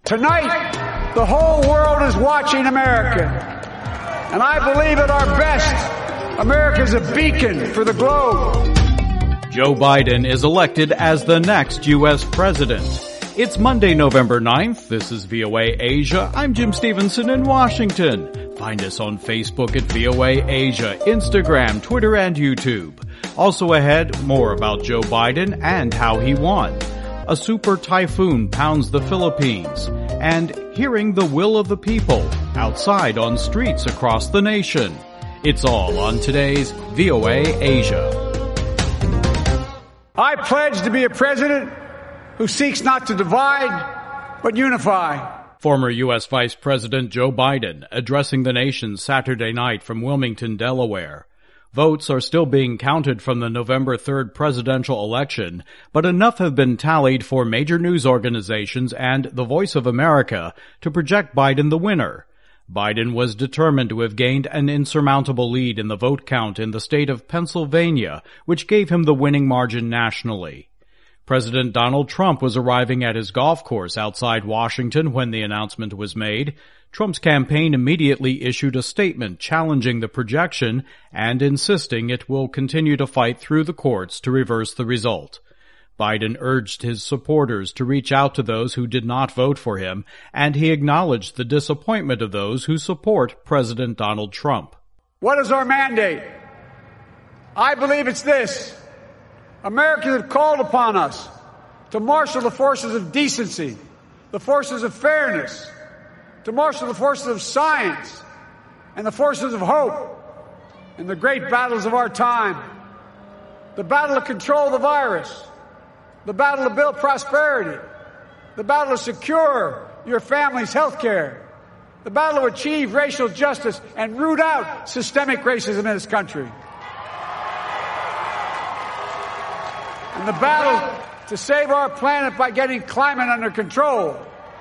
Tonight, the whole world is watching America. And I believe at our best, America is a beacon for the globe. Joe Biden is elected as the next U.S. president. It's Monday, November 9th. This is VOA Asia. I'm Jim Stevenson in Washington. Find us on Facebook at VOA Asia, Instagram, Twitter, and YouTube. Also ahead, more about Joe Biden and how he won. A super typhoon pounds the Philippines, and hearing the will of the people outside on streets across the nation. It's all on today's VOA Asia. I pledge to be a president who seeks not to divide, but unify. Former U.S. Vice President Joe Biden addressing the nation Saturday night from Wilmington, Delaware. Votes are still being counted from the November 3rd presidential election, but enough have been tallied for major news organizations and The Voice of America to project Biden the winner. Biden was determined to have gained an insurmountable lead in the vote count in the state of Pennsylvania, which gave him the winning margin nationally. President Donald Trump was arriving at his golf course outside Washington when the announcement was made. Trump's campaign immediately issued a statement challenging the projection and insisting it will continue to fight through the courts to reverse the result. Biden urged his supporters to reach out to those who did not vote for him, and he acknowledged the disappointment of those who support President Donald Trump. What is our mandate? I believe it's this. Americans have called upon us to marshal the forces of decency, the forces of fairness, to marshal the forces of science and the forces of hope in the great battles of our time. The battle to control the virus, the battle to build prosperity, the battle to secure your family's health care, the battle to achieve racial justice and root out systemic racism in this country. And the battle to save our planet by getting climate under control.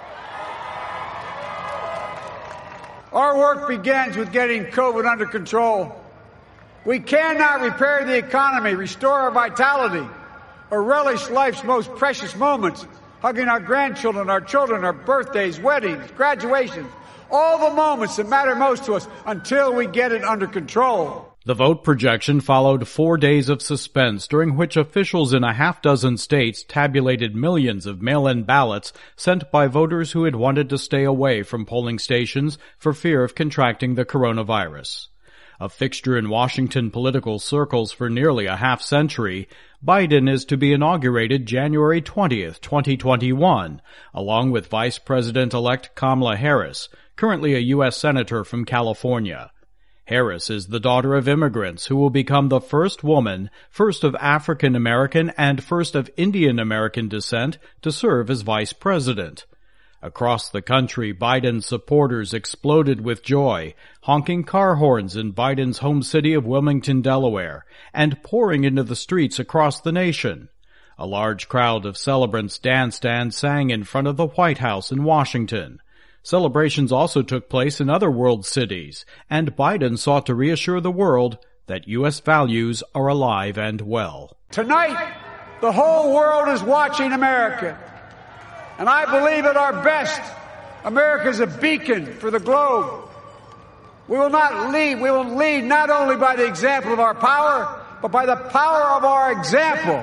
Our work begins with getting COVID under control. We cannot repair the economy, restore our vitality, or relish life's most precious moments, hugging our grandchildren, our children, our birthdays, weddings, graduations, all the moments that matter most to us until we get it under control. The vote projection followed 4 days of suspense during which officials in a half-dozen states tabulated millions of mail-in ballots sent by voters who had wanted to stay away from polling stations for fear of contracting the coronavirus. A fixture in Washington political circles for nearly a half-century, Biden is to be inaugurated January 20th, 2021, along with Vice President-elect Kamala Harris, currently a U.S. Senator from California. Harris is the daughter of immigrants who will become the first woman, first of African American and first of Indian American descent to serve as vice president. Across the country, Biden's supporters exploded with joy, honking car horns in Biden's home city of Wilmington, Delaware, and pouring into the streets across the nation. A large crowd of celebrants danced and sang in front of the White House in Washington. Celebrations also took place in other world cities, and Biden sought to reassure the world that U.S. values are alive and well. Tonight, the whole world is watching America. And I believe at our best, America is a beacon for the globe. We will lead not only by the example of our power, but by the power of our example.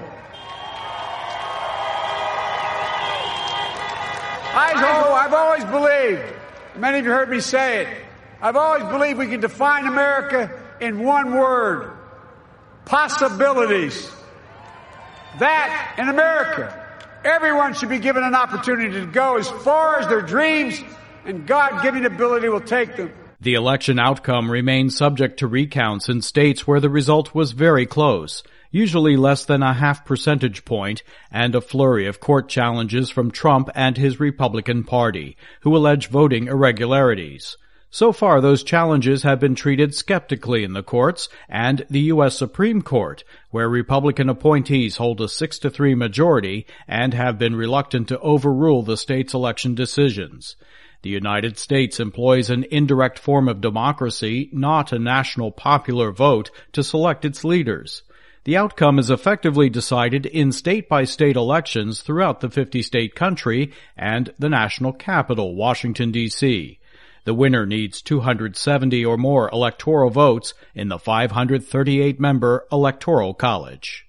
I've always believed, many of you heard me say it, I've always believed we can define America in one word: possibilities. That in America, everyone should be given an opportunity to go as far as their dreams and God-given ability will take them. The election outcome remains subject to recounts in states where the result was very close, usually less than a half percentage point, and a flurry of court challenges from Trump and his Republican Party, who allege voting irregularities. So far, those challenges have been treated skeptically in the courts and the U.S. Supreme Court, where Republican appointees hold a 6-3 majority and have been reluctant to overrule the state's election decisions. The United States employs an indirect form of democracy, not a national popular vote, to select its leaders. The outcome is effectively decided in state-by-state elections throughout the 50-state country and the national capital, Washington, D.C. The winner needs 270 or more electoral votes in the 538-member Electoral College.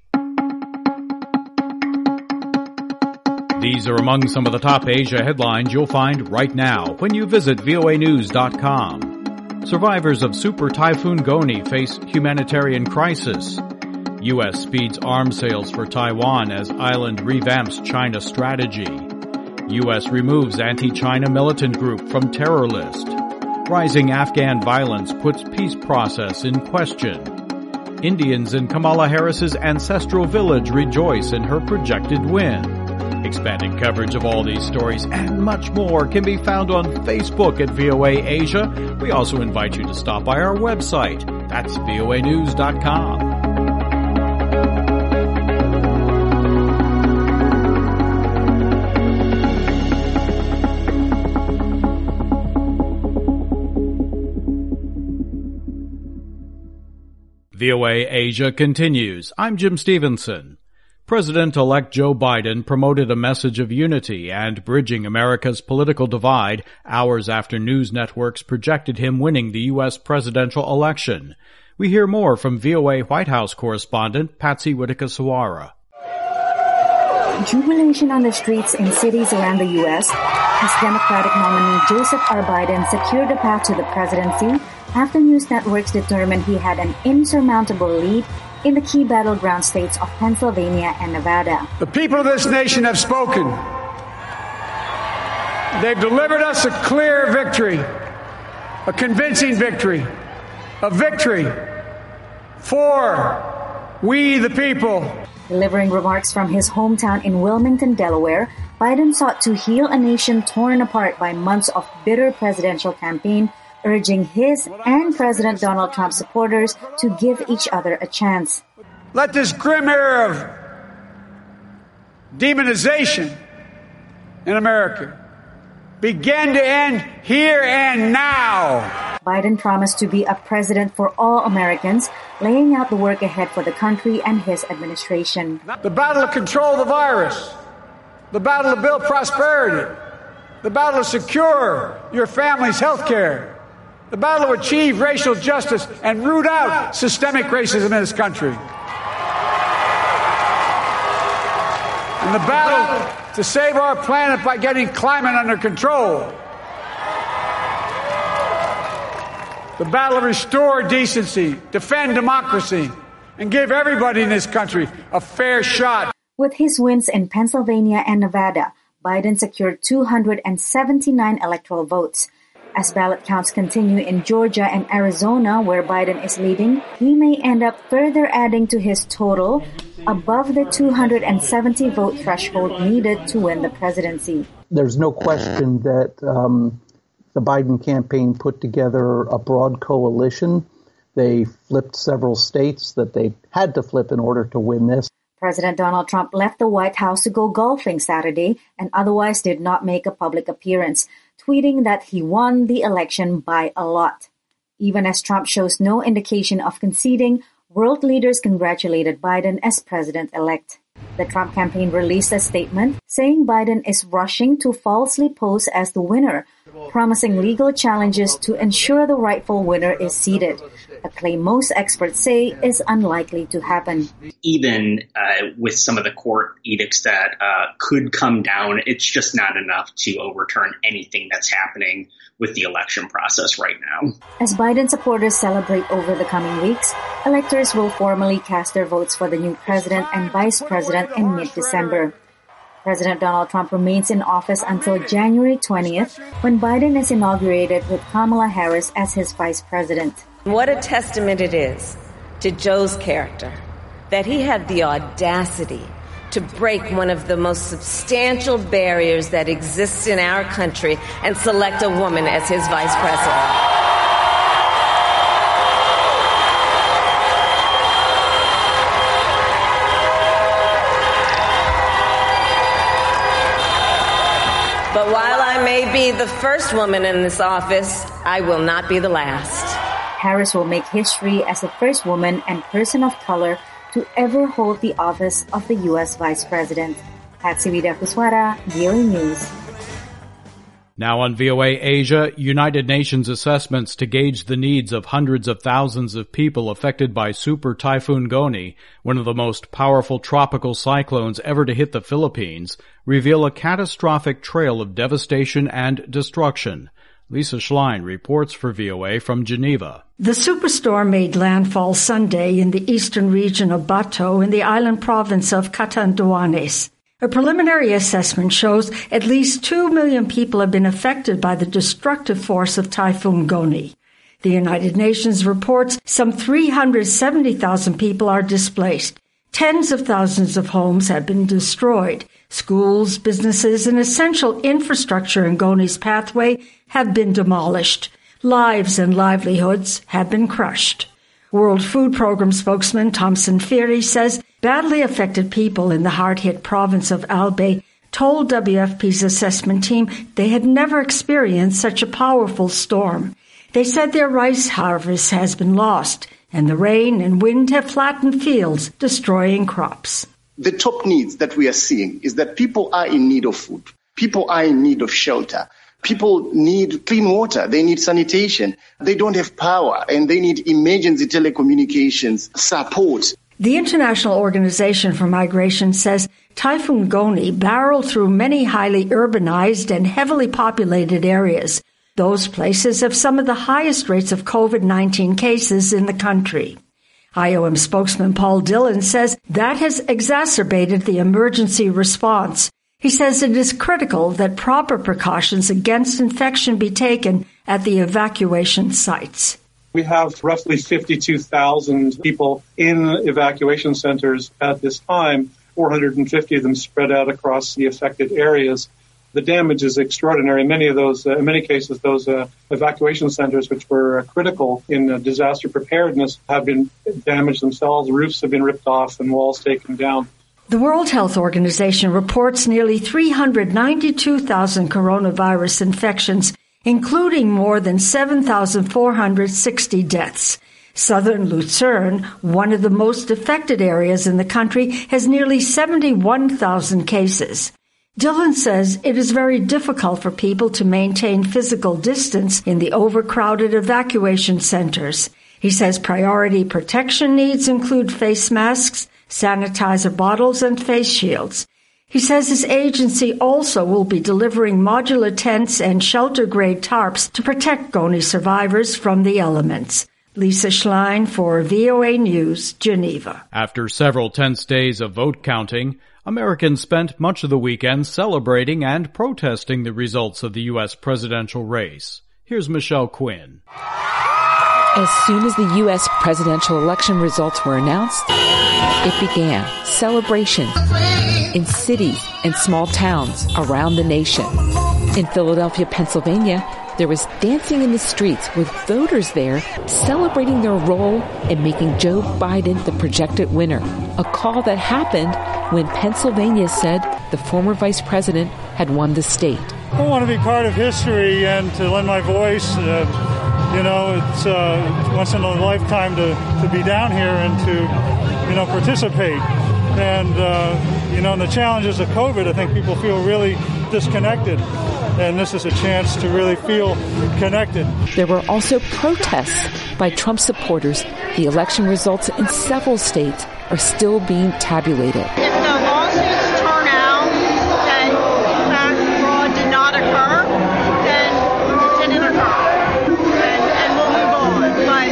These are among some of the top Asia headlines you'll find right now when you visit voanews.com. Survivors of Super Typhoon Goni face humanitarian crisis. U.S. speeds arms sales for Taiwan as island revamps China strategy. U.S. removes anti-China militant group from terror list. Rising Afghan violence puts peace process in question. Indians in Kamala Harris's ancestral village rejoice in her projected win. Expanding coverage of all these stories and much more can be found on Facebook at VOA Asia. We also invite you to stop by our website. That's voanews.com. VOA Asia continues. I'm Jim Stevenson. President-elect Joe Biden promoted a message of unity and bridging America's political divide hours after news networks projected him winning the U.S. presidential election. We hear more from VOA White House correspondent Patsy Witteka-Suara. Jubilation on the streets in cities around the U.S. as Democratic nominee Joseph R. Biden secured a path to the presidency after news networks determined he had an insurmountable lead in the key battleground states of Pennsylvania and Nevada. The people of this nation have spoken. They've delivered us a clear victory, a convincing victory, a victory for we the people. Delivering remarks from his hometown in Wilmington, Delaware, Biden sought to heal a nation torn apart by months of bitter presidential campaign, urging his and President Donald Trump's supporters to give each other a chance. Let this grim era of demonization in America begin to end here and now. Biden promised to be a president for all Americans, laying out the work ahead for the country and his administration. The battle to control the virus, the battle to build prosperity, the battle to secure your family's health care, the battle to achieve racial justice and root out systemic racism in this country. And the battle to save our planet by getting climate under control. The battle to restore decency, defend democracy, and give everybody in this country a fair shot. With his wins in Pennsylvania and Nevada, Biden secured 279 electoral votes. As ballot counts continue in Georgia and Arizona, where Biden is leading, he may end up further adding to his total above the 270 vote threshold needed to win the presidency. There's no question that the Biden campaign put together a broad coalition. They flipped several states that they had to flip in order to win this. President Donald Trump left the White House to go golfing Saturday and otherwise did not make a public appearance, tweeting that he won the election by a lot. Even as Trump shows no indication of conceding, world leaders congratulated Biden as president-elect. The Trump campaign released a statement saying Biden is rushing to falsely pose as the winner, promising legal challenges to ensure the rightful winner is seated, a claim most experts say is unlikely to happen. Even with some of the court edicts that could come down, it's just not enough to overturn anything that's happening with the election process right now. As Biden supporters celebrate over the coming weeks, electors will formally cast their votes for the new president and vice president in mid-December. President Donald Trump remains in office until January 20th, when Biden is inaugurated with Kamala Harris as his vice president. What a testament it is to Joe's character that he had the audacity to break one of the most substantial barriers that exists in our country and select a woman as his vice president. But while I may be the first woman in this office, I will not be the last. Harris will make history as the first woman and person of color to ever hold the office of the U.S. Vice President. Patsy Vidakuswara, VOA News. Now on VOA Asia, United Nations assessments to gauge the needs of hundreds of thousands of people affected by Super Typhoon Goni, one of the most powerful tropical cyclones ever to hit the Philippines, reveal a catastrophic trail of devastation and destruction. Lisa Schlein reports for VOA from Geneva. The superstorm made landfall Sunday in the eastern region of Bato in the island province of Catanduanes. A preliminary assessment shows at least 2 million people have been affected by the destructive force of Typhoon Goni. The United Nations reports some 370,000 people are displaced. Tens of thousands of homes have been destroyed. Schools, businesses, and essential infrastructure in Goni's pathway have been demolished. Lives and livelihoods have been crushed. World Food Program spokesman Thomson Phiri says badly affected people in the hard-hit province of Albay told WFP's assessment team they had never experienced such a powerful storm. They said their rice harvest has been lost, and the rain and wind have flattened fields, destroying crops. The top needs that we are seeing is that people are in need of food. People are in need of shelter. People need clean water. They need sanitation. They don't have power, and they need emergency telecommunications support. The International Organization for Migration says Typhoon Goni barreled through many highly urbanized and heavily populated areas. Those places have some of the highest rates of COVID-19 cases in the country. IOM spokesman Paul Dillon says that has exacerbated the emergency response. He says it is critical that proper precautions against infection be taken at the evacuation sites. We have roughly 52,000 people in evacuation centers at this time, 450 of them spread out across the affected areas. The damage is extraordinary. In many cases, those evacuation centers, which were critical in disaster preparedness, have been damaged themselves. Roofs have been ripped off and walls taken down. The World Health Organization reports nearly 392,000 coronavirus infections, including more than 7,460 deaths. Southern Luzerne, one of the most affected areas in the country, has nearly 71,000 cases. Dillon says it is very difficult for people to maintain physical distance in the overcrowded evacuation centers. He says priority protection needs include face masks, sanitizer bottles, and face shields. He says his agency also will be delivering modular tents and shelter-grade tarps to protect Goni survivors from the elements. Lisa Schlein for VOA News, Geneva. After several tense days of vote counting, Americans spent much of the weekend celebrating and protesting the results of the U.S. presidential race. Here's Michelle Quinn. As soon as the U.S. presidential election results were announced, it began celebrations in cities and small towns around the nation. In Philadelphia, Pennsylvania, there was dancing in the streets with voters there celebrating their role in making Joe Biden the projected winner, a call that happened when Pennsylvania said the former vice president had won the state. I want to be part of history and to lend my voice. It's once in a lifetime to be down here and to, participate. And, in the challenges of COVID, I think people feel really disconnected. And this is a chance to really feel connected. There were also protests by Trump supporters. The election results in several states are still being tabulated. If the lawsuits turn out that fact fraud did not occur, then it didn't occur. And we'll move on. But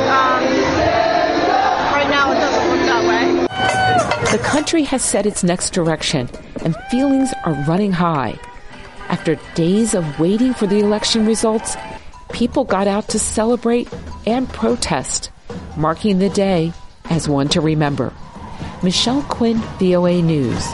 right now it doesn't look that way. The country has set its next direction, and feelings are running high. After days of waiting for the election results, people got out to celebrate and protest, marking the day as one to remember. Michelle Quinn, VOA News.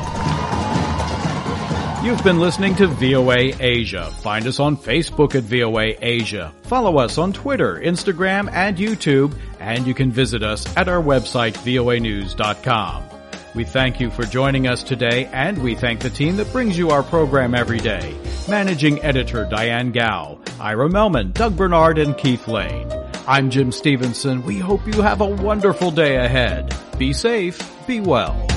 You've been listening to VOA Asia. Find us on Facebook at VOA Asia. Follow us on Twitter, Instagram, and YouTube, and you can visit us at our website, voanews.com. We thank you for joining us today, and we thank the team that brings you our program every day. Managing Editor Diane Gao, Ira Melman, Doug Bernard, and Keith Lane. I'm Jim Stevenson. We hope you have a wonderful day ahead. Be safe, be well.